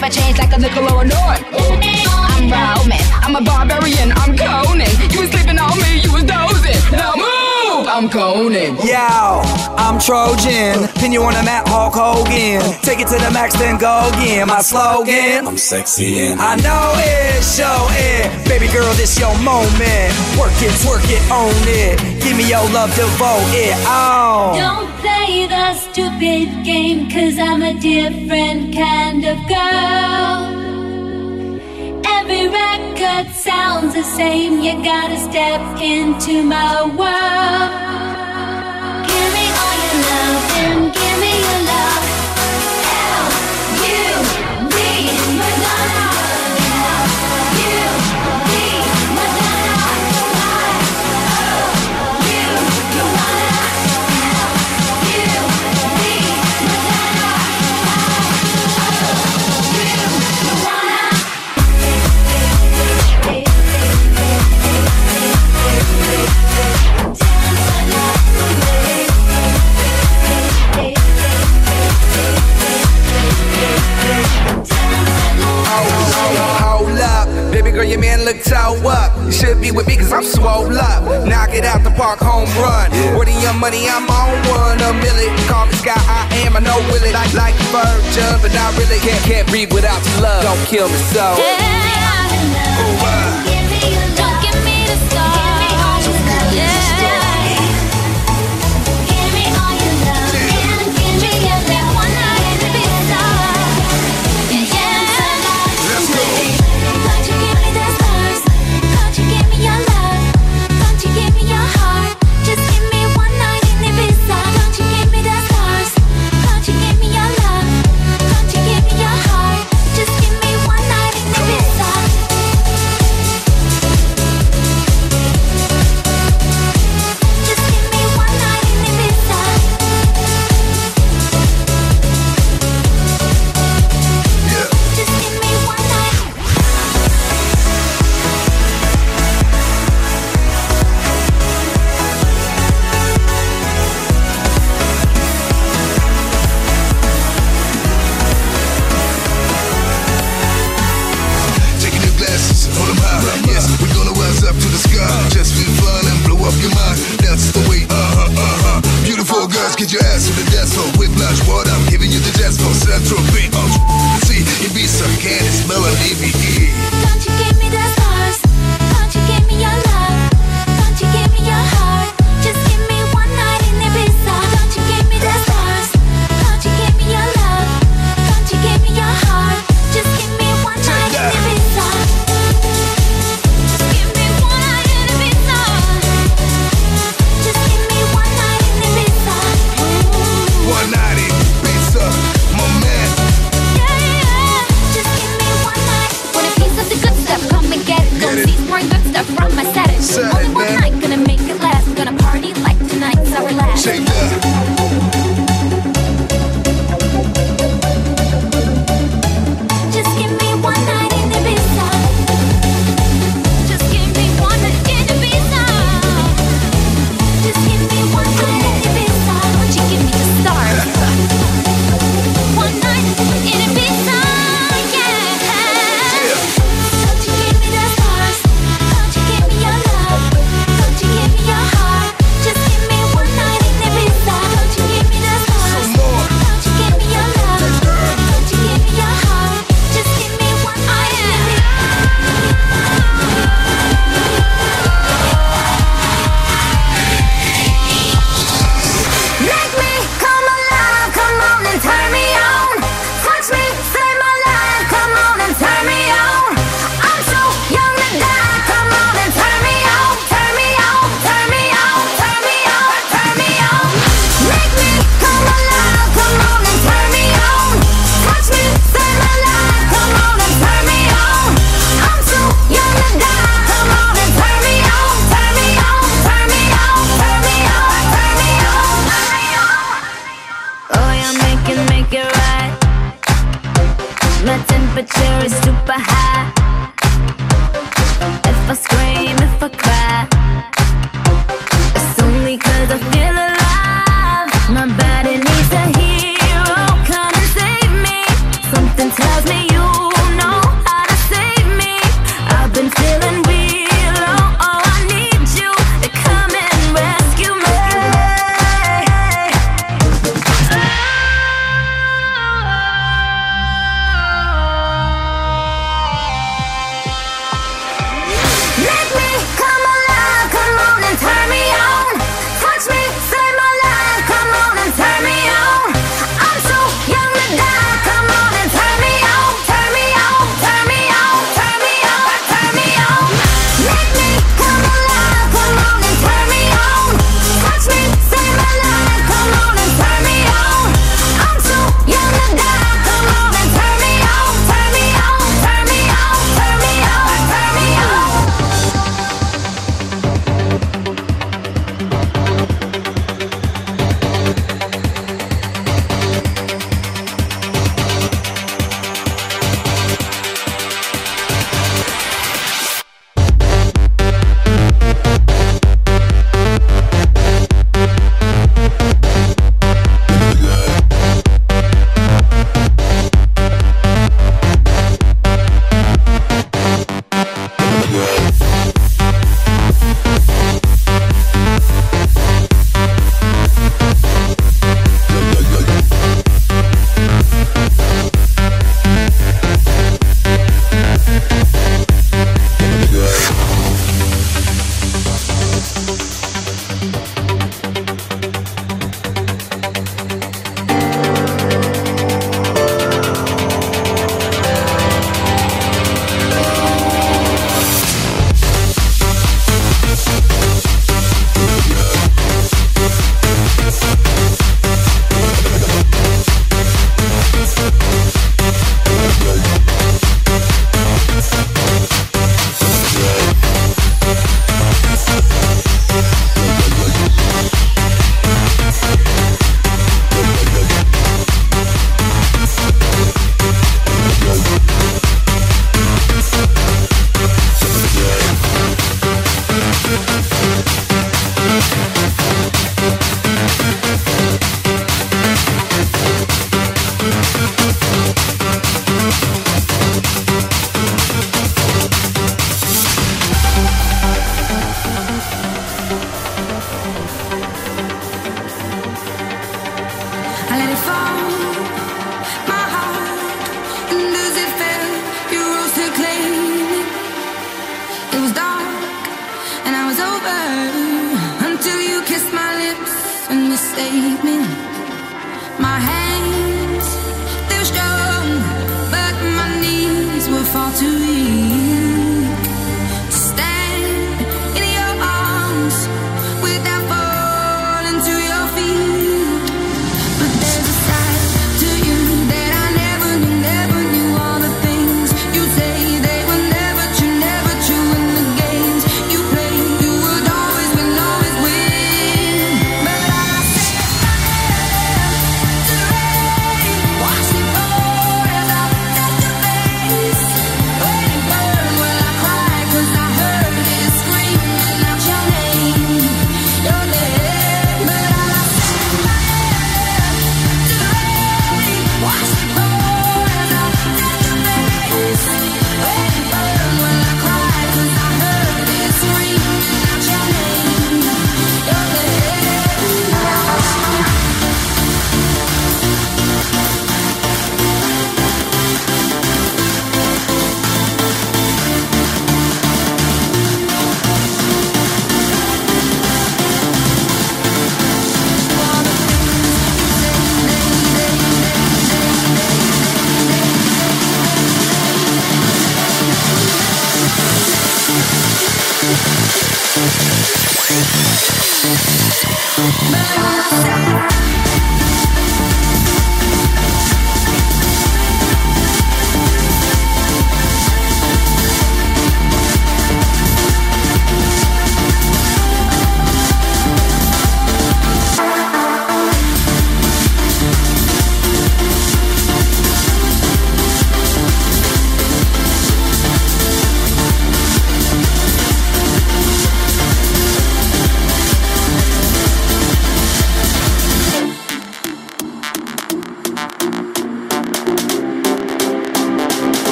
life I changed like a nickel or a norn. I'm Roman, I'm a barbarian, I'm Conan. You was sleeping on me, you was dozing. Now move, I'm Conan. Yo, I'm Trojan, pin you on the map, Hulk Hogan. Take it to the max, then go again. My slogan, I'm sexy and I know it, show it. Baby girl, this your moment. Work it, twerk it, own it. Give me your love, devote it on. Don't play the stupid game, 'cause I'm a different kind of girl. Every record sounds the same. You gotta step into my world. Give me all your love and give me your love. L-U-V, Madonna. L-U-V, Madonna. Y-O-U, you wanna. L-U-V, Madonna. Y-O-U, you wanna. Hold up, baby girl, your man look toe up. You should be with me 'cause I'm swole up. Knock it out the park, home run. Where the young money, I'm on one. A million, call me Sky, I am, I know Willie. Like Virgin, but not really. Can't breathe without your love. Don't kill me so. Don't give me the stars. Give me all your love and give me every one night in the big star. Let's go. Don't you give me the stars? Don't you give me your love? Don't you give me your heart? Just give me one night in the big star. Don't you give me the stars? Don't you give me your love? Don't you give me your heart? Just give me one night in the big star. Just give me one night in the big star. Just give me one night. Taking your glasses, hold them high. Yes, we're gonna rise up to the sky. Just feel fun and blow up your mind. That's the way, Beautiful girls, get your ass to the dance floor. Whiplash, what I'm giving you the dance floor. Central beat, see, Ibiza, Candice, Melody, Don't you give me the stars? Don't you give me your love? Don't you give me your heart? Just give me one night in Ibiza. Don't you give me the stars? Don't you give me your love? Don't you give me your heart? Just give me one night in Ibiza. Just give me one night in Ibiza. Just give me one night in Ibiza. 190, Ibiza, my man. Yeah. Just give me one night. Want a piece of the good stuff, come and get it. Go see more good stuff from my Saturday. Saturday, Only one man. night, gonna make it last. I'm gonna party like tonight's our last. Shake that. Just give me one night in Ibiza. Just give me one night in Ibiza. Just give me one night in Ibiza. Won't you give me the stars? One night in Ibiza, yeah. Don't you give me the stars? Don't you give me your love? Don't you give me your heart? Just give me one night in Ibiza. Don't you give me the stars? Some more. Don't you give me your love? Don't you give me your heart? Just give me one night in Make me come alive, come on and turn me on. Touch me, save my life, come on and turn me on. I'm so young to die, come on and turn me on. Turn me on, turn me on, turn me on, turn me on. Make me come alive, come on and turn me on. Touch me, save my life, come on and turn me on. I'm so young to die, come on and turn me on. Turn me on, turn me on, turn me on, turn me on, turn me on. Oh, yeah, make it right. My temperature is super high. If I scream, if I cry, it's only 'cause I feel alive. My body needs a hero, come and save me. Something tells me you save me. My hands, they were strong, but my knees were far too weak to stand in your arms without falling to your feet. But there's a side to you that I never knew. All the things you say, they were never true, and the games you play, you would always win. But I said,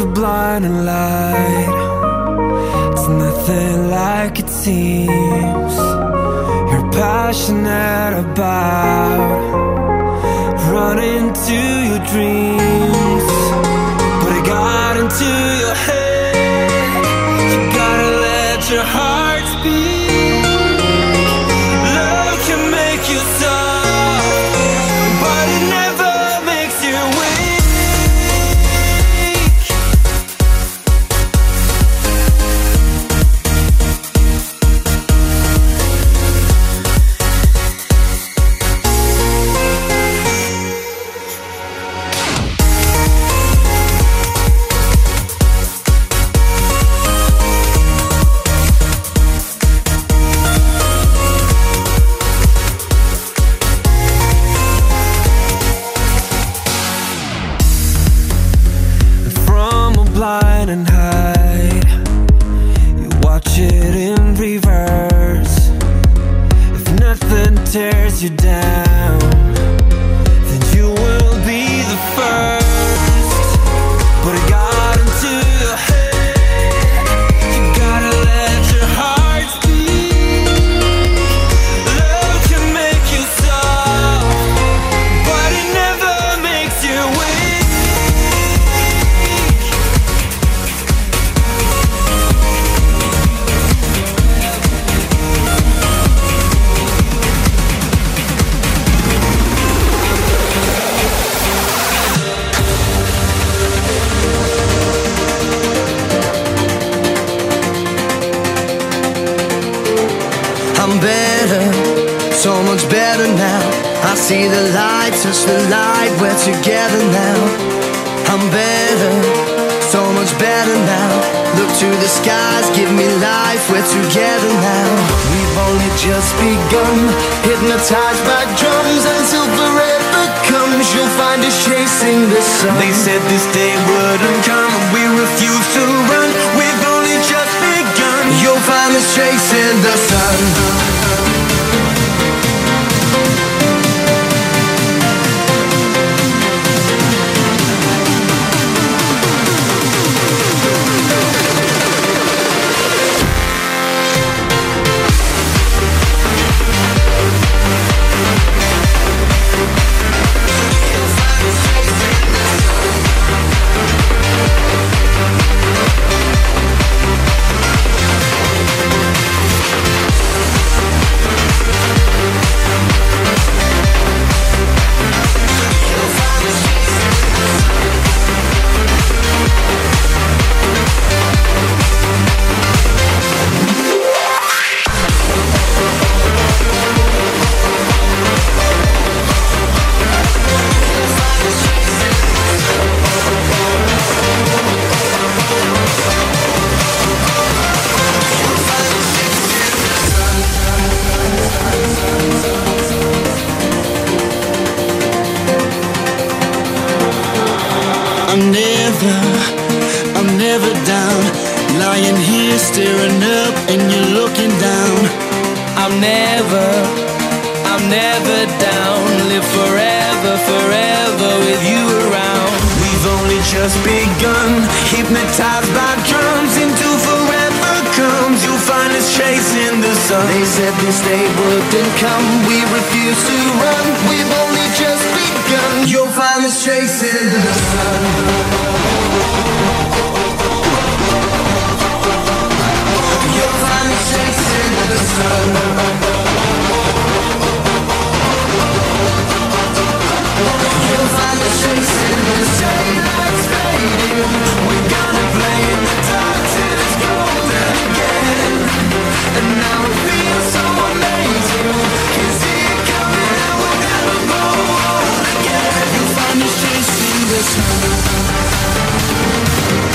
blinding light, it's nothing like it seems. You're passionate about running to your dreams, but it got into your head. You gotta let your heart speak. Love can make you soft, but it never makes you weak. And hide, you watch it in reverse. If nothing tears you down, then you will be the first. But it got into your head. You gotta let your heart speak. Love can make you soft, but it never makes you weak. I'm better, so much better now. I see the light, touch the light, we're together now. I'm better, so much better now. Look to the skies, give me life, we're together now. We've only just begun, hypnotized by drums until forever comes. You'll find us chasing the sun. They said this day wouldn't come, and we refuse to run. We've only just begun. You'll find us chasing the sun. I'm never down. Lying here staring up and you're looking down. I'm never down. Live forever, forever with you around. We've only just begun, hypnotized by drums into forever comes. You'll find us chasing the sun. They said this day wouldn't come, we refuse to run. We've only just begun. You'll find us chasing the sun. You'll find us chasing the sun. You'll find us chasing the daylight's fading. We're gonna play in the dark till it's golden again. And now it feels so amazing. Can see it coming and we'll never go on again. You'll find us chasing the sun.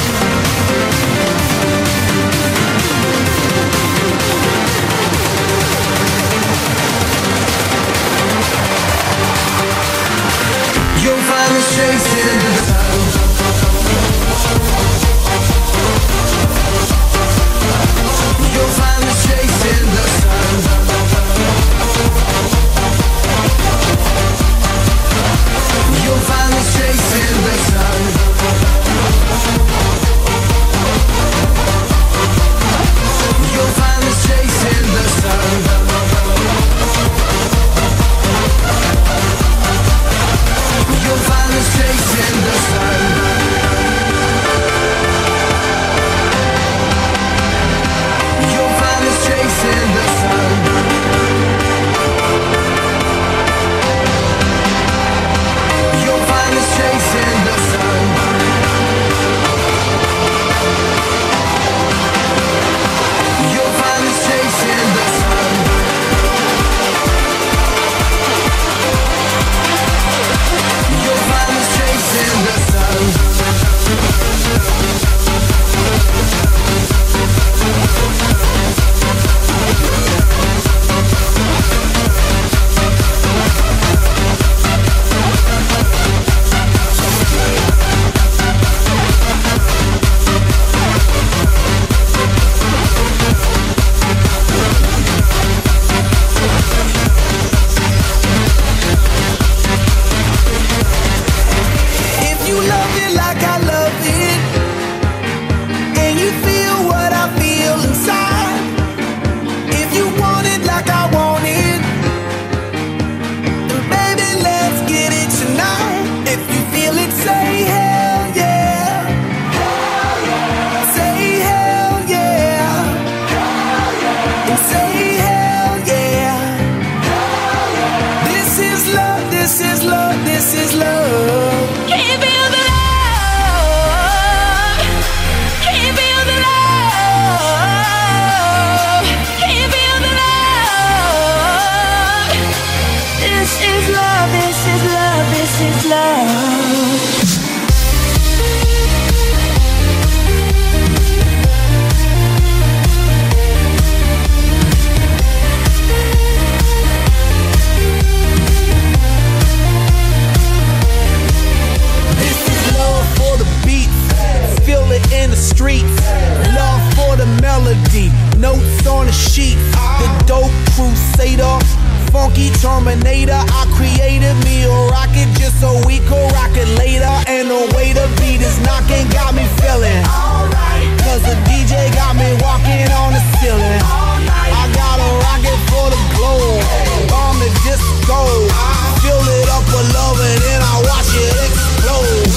on the sheets. The dope crusader, funky Terminator. I created me a rocket just so we could rock it later. And the way the beat is knocking got me feeling alright. Cause the DJ got me walking on the ceiling. I got a rocket for the globe, bomb the disco. Fill it up with love and then I watch it explode.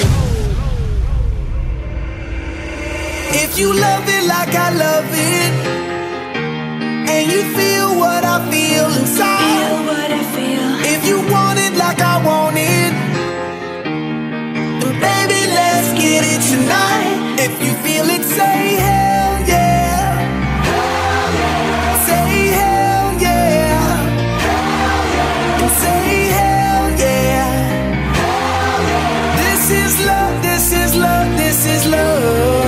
If you love it like I love it, and you feel what I feel inside, if you want it like I want it, then baby let's get it tonight. If you feel it, say hell yeah. Say hell yeah. And say hell yeah. This is love, this is love, this is love.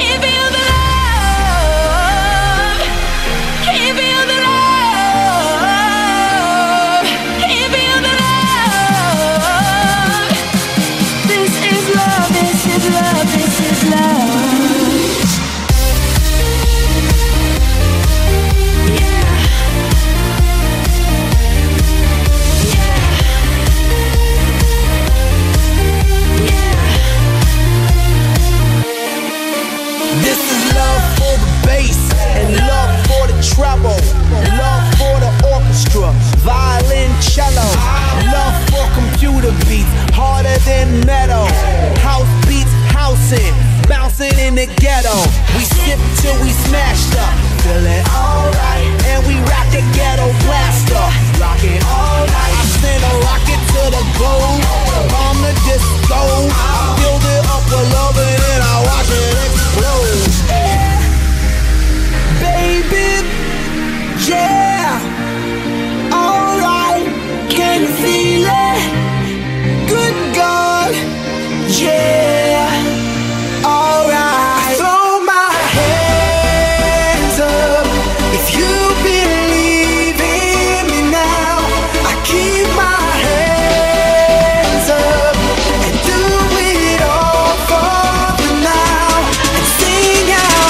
Treble, love for the orchestra, violin, cello, love for computer beats, harder than metal, house beats, housing, bouncing in the ghetto. We sip till we smashed up, feeling alright, and we rock the ghetto blaster, rocking all night. I send a rocket to the globe, bomb the disco, I build it up with love and then I watch it explode. Baby, yeah, alright, can you feel it? Good God, yeah, alright. Throw my hands up if you believe in me now. I keep my hands up and do it all for the now and sing out.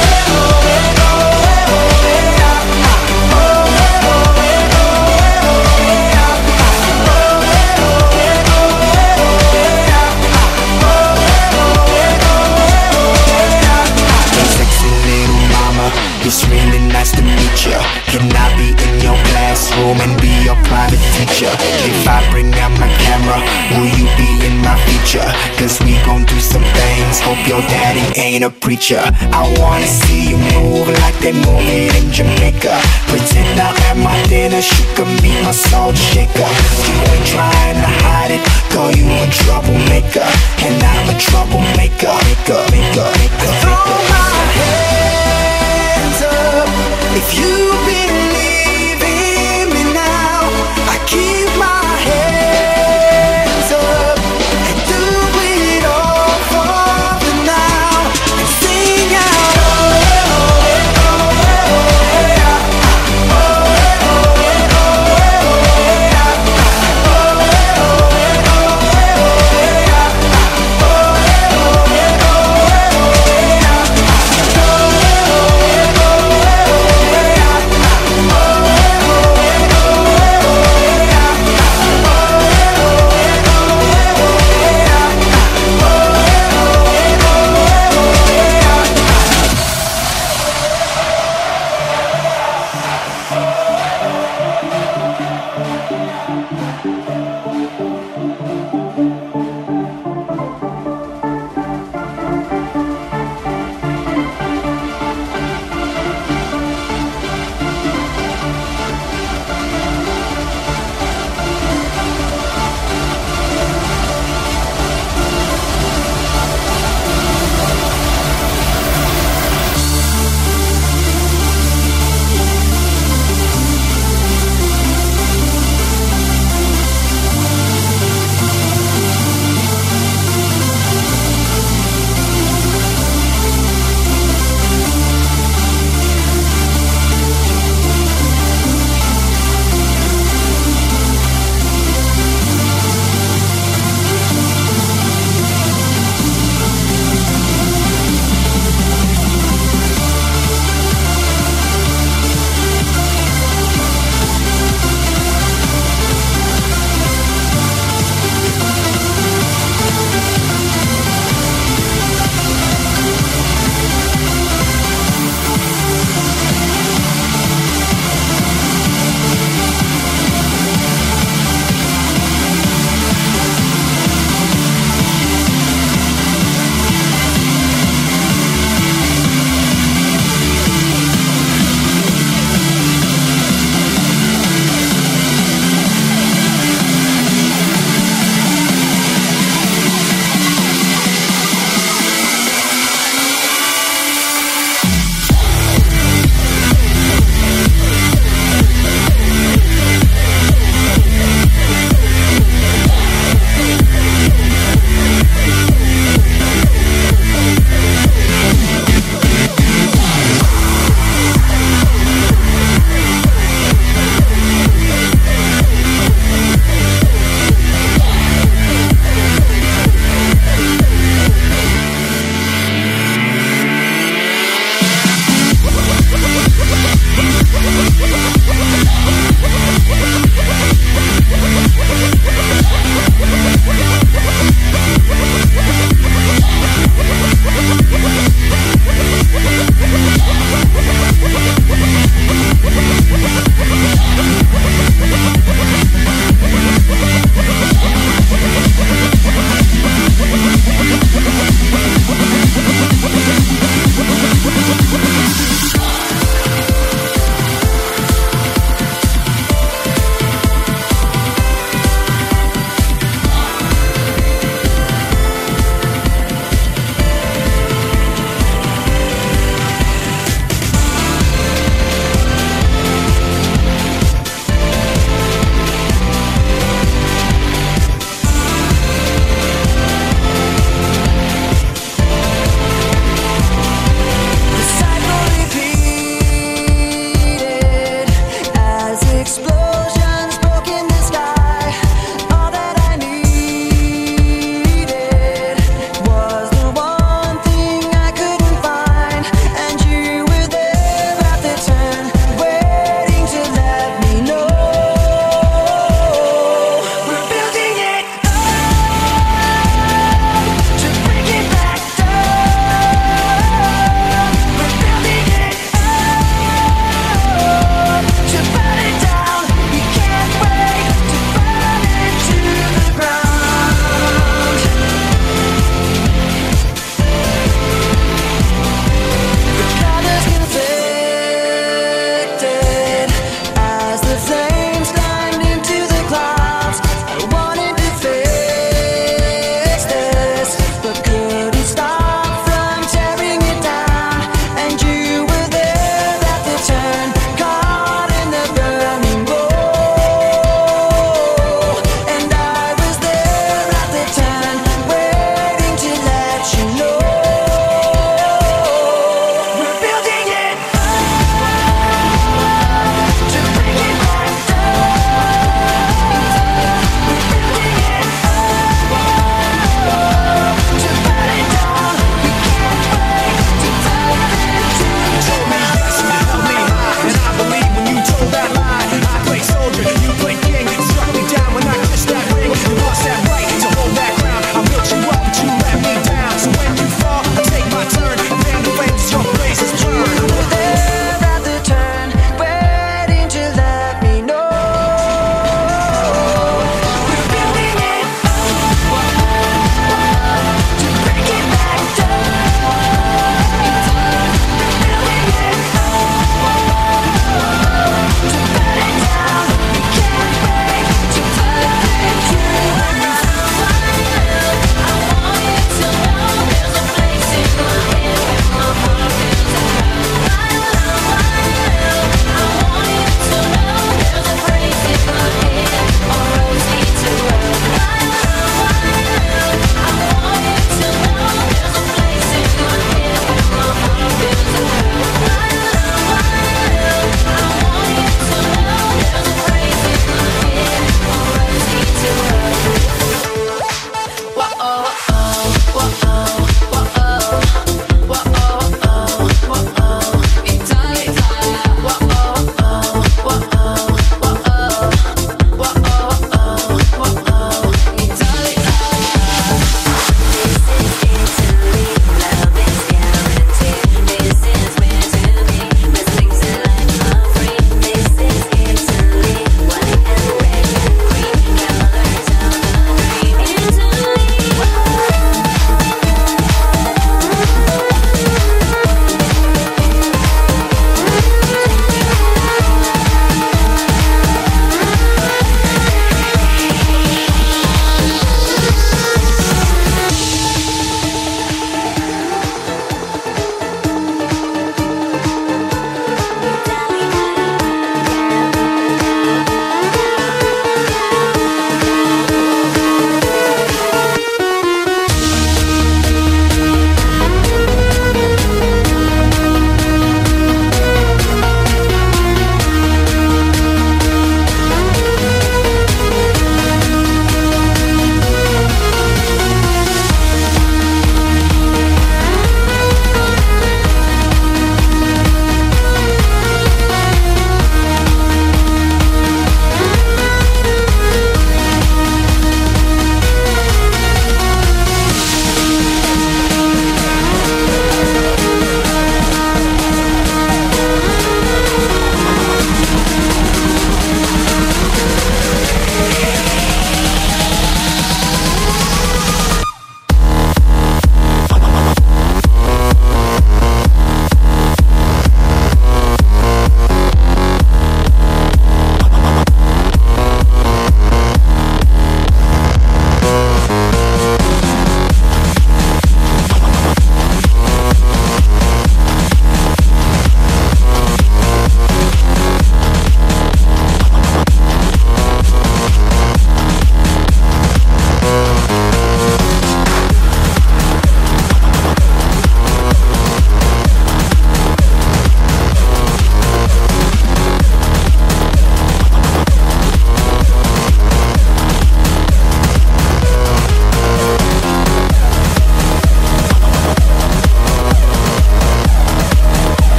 It's really nice to meet ya. Can I be in your classroom and be your private teacher? If I bring out my camera, will you be in my feature? Cause we gon' do some things, hope your daddy ain't a preacher. I wanna see you move like they move it in Jamaica. Pretend I am my dinner, she can be my salt shaker. You ain't trying to hide it, girl, you a troublemaker. And I'm a troublemaker, maker. Throw my hands up if you believe in me now. I keep my hands up and do it all for the now and sing out.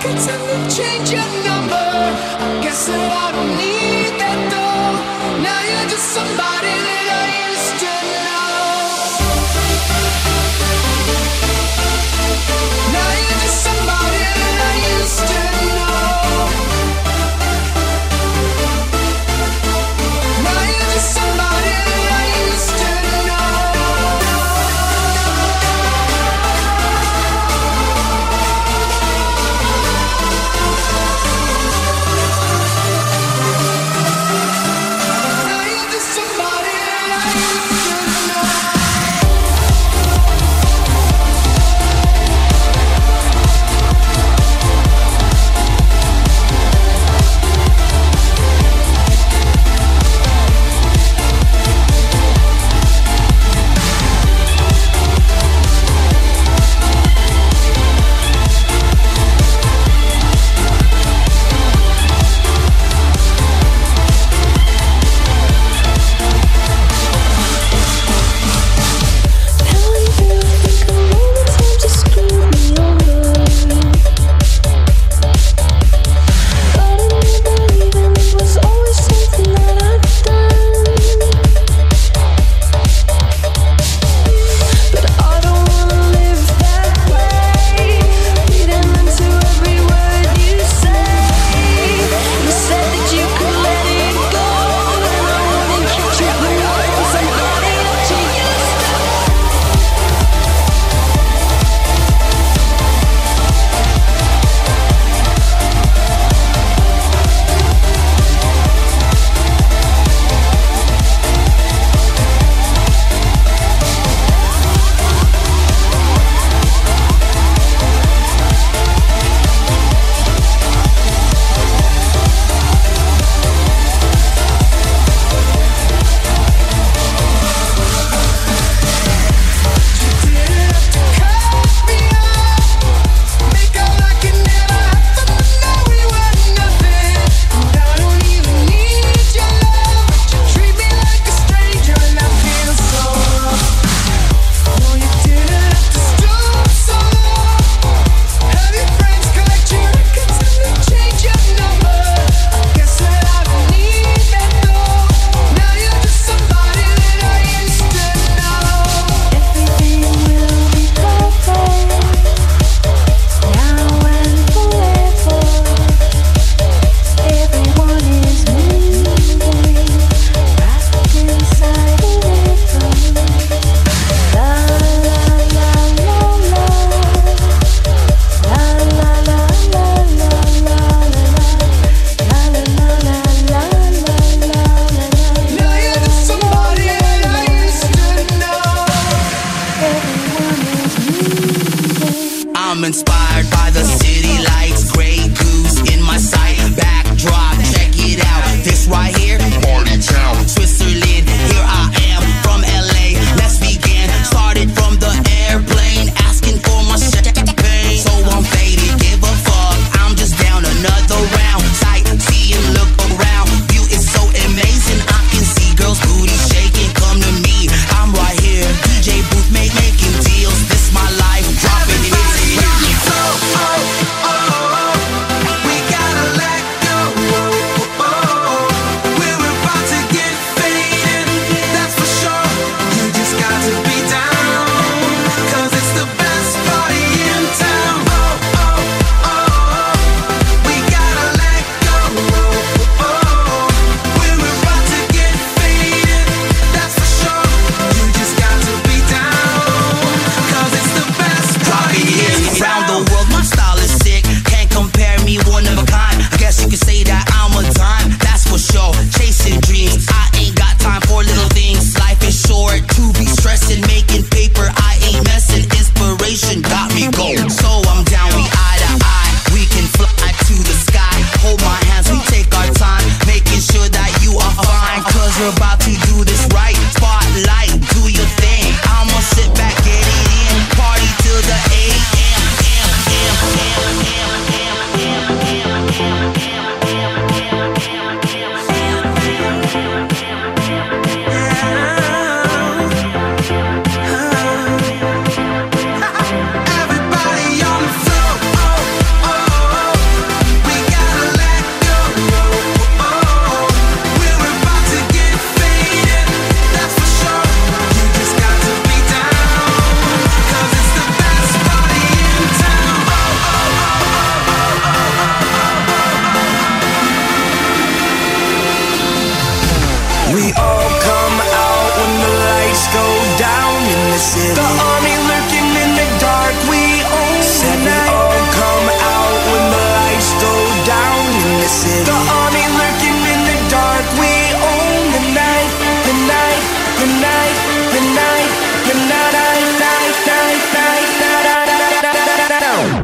could tell me change your number. I guess that I don't need that though. Now you're just somebody that I used to know. Now you're just somebody that I used to know. Now you're just somebody that I used to know. I'm inspired by the city lights, Grey Goose in my sight, backdrop, check it out, this right here, party town, Switzerland, here I am, from LA, let's begin, started from the airplane, asking for my champagne, so I'm faded, give a fuck, I'm just down another round, sightseeing, look around, view is so amazing, I can see girls' booty shaking, come to me, I'm right here, DJ booth making deals, this my life, dropping it. We gotta let go. We're about to get faded, that's for sure. You just got to be down, 'cause it's the best party in town. We gotta let go. We're about to get faded, that's for sure. You just got to be down, 'cause it's the best party in town. Around the world, my style is sick. Can't compare me, one of a kind. I guess you could say that I'm a dime. That's for sure. Chasing dreams. I ain't got time for little things. Life is short to be stressing, making paper. I ain't messing. Inspiration got me going. So I'm down, we eye to eye. We can fly to the sky. Hold my hands, we take our time, making sure that you are fine. 'Cause we're about to do this right. Spotlight, do your thing. I'ma sit back, get it in. Party till the AM. city. The army lurking in the dark, we own the night. We all come out when the lights go down in the city. The army lurking in the dark, we own the night. The night, the night, the night, the night, night, night, night, night, night, night, night, night.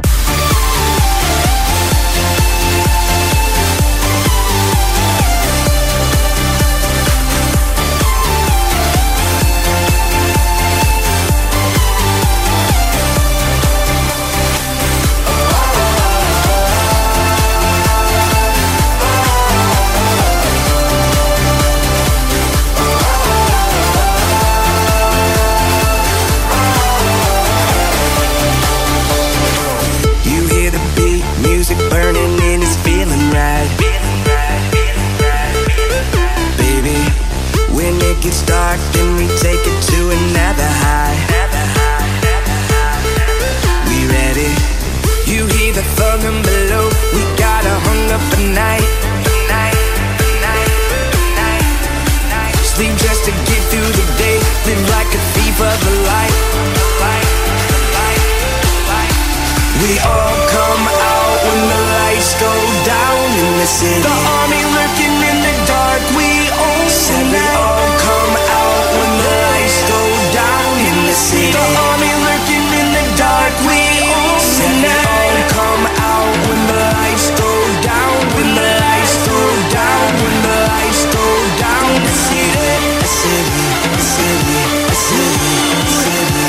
Burning and it's feeling right. Baby, when it gets dark, then we take it to another high. We ready? You hear the thunder below. We gotta hung up the night. Sleep just to get through the day. Live like a thief of the light. We all come out when the lights go down in the city. The army lurking in the dark, we own the night. We all come out when the lights go down in the city. The army lurking in the dark, we own the night. We all come out when the lights go down. When the lights go down. When the lights go down. The city, the city, the city, the city, the city.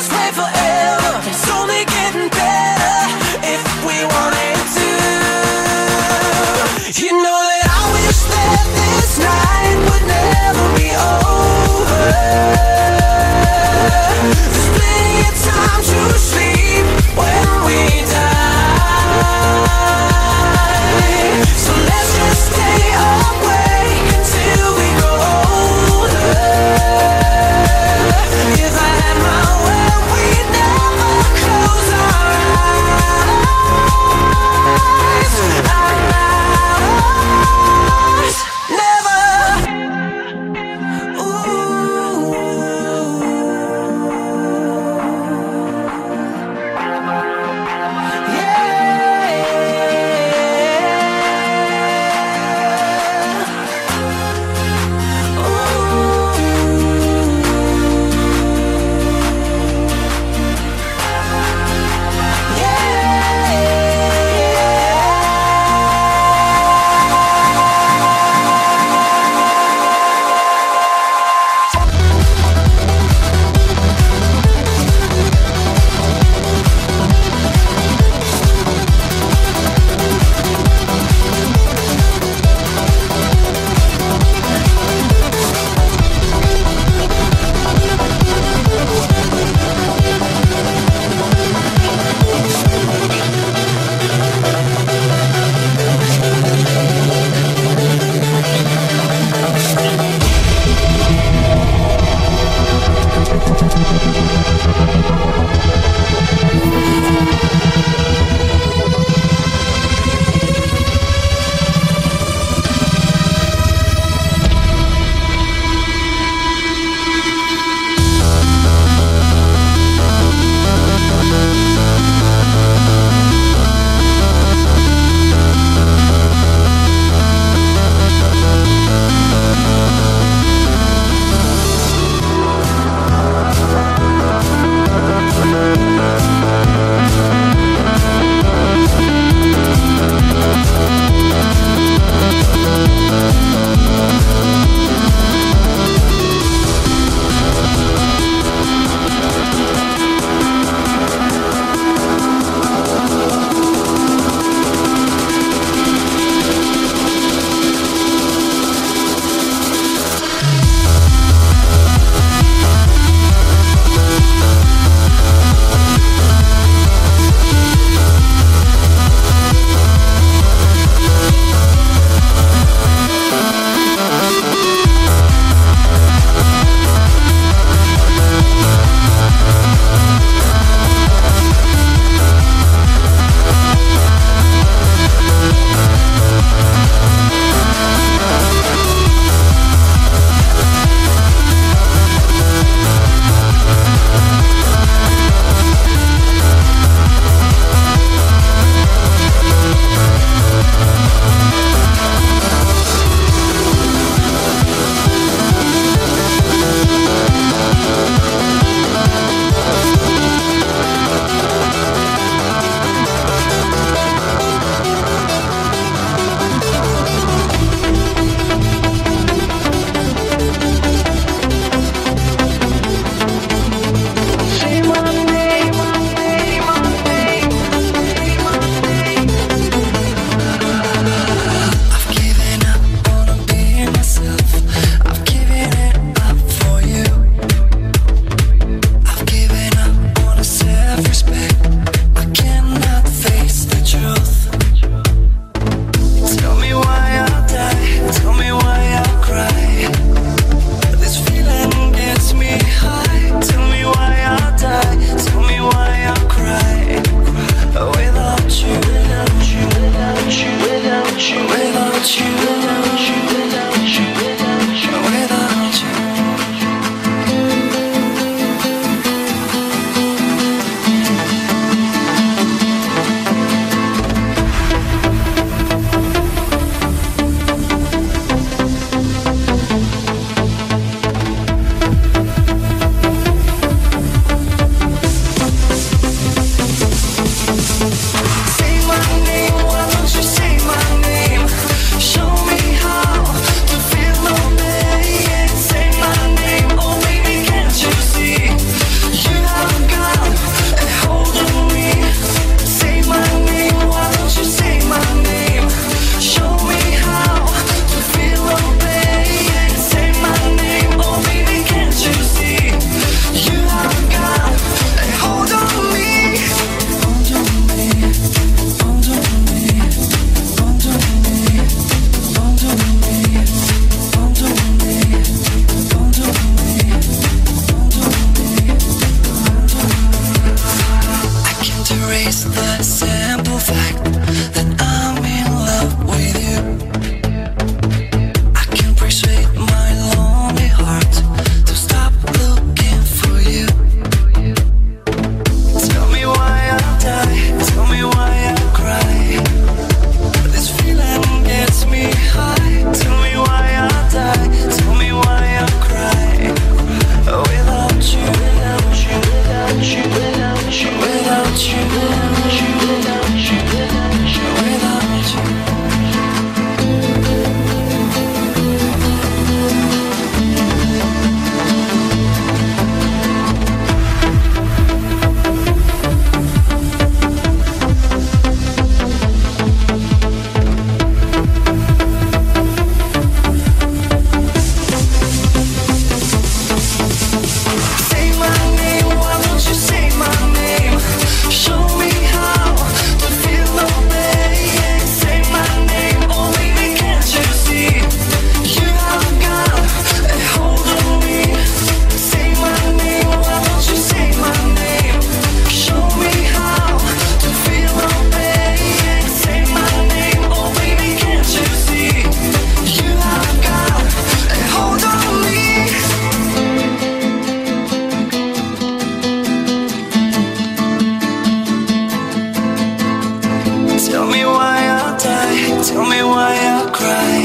this way forever. It's only getting better if we wanted to. You know that I wish that this night would never be over. There's plenty of time to sleep when we die. So let's just stay awake until we grow older. If I had my way, we'd never the simple fact that I'm in love with you. I can persuade my lonely heart to stop looking for you. Tell me why I die, tell me why I cry. This feeling gets me high. Tell me why I die, tell me why I cry. Without you, without you, without you, without you, without you, without you, without you, without you, without you. Say my name, why don't you say my name? Show me how to feel no pain. Say my name, oh baby, can't you see? You have got a hold on me. Say my name, why don't you say my name? Show me how to feel no pain. Say my name, oh baby, can't you see? You have got a hold on me. Tell me why I die, tell me why I cry.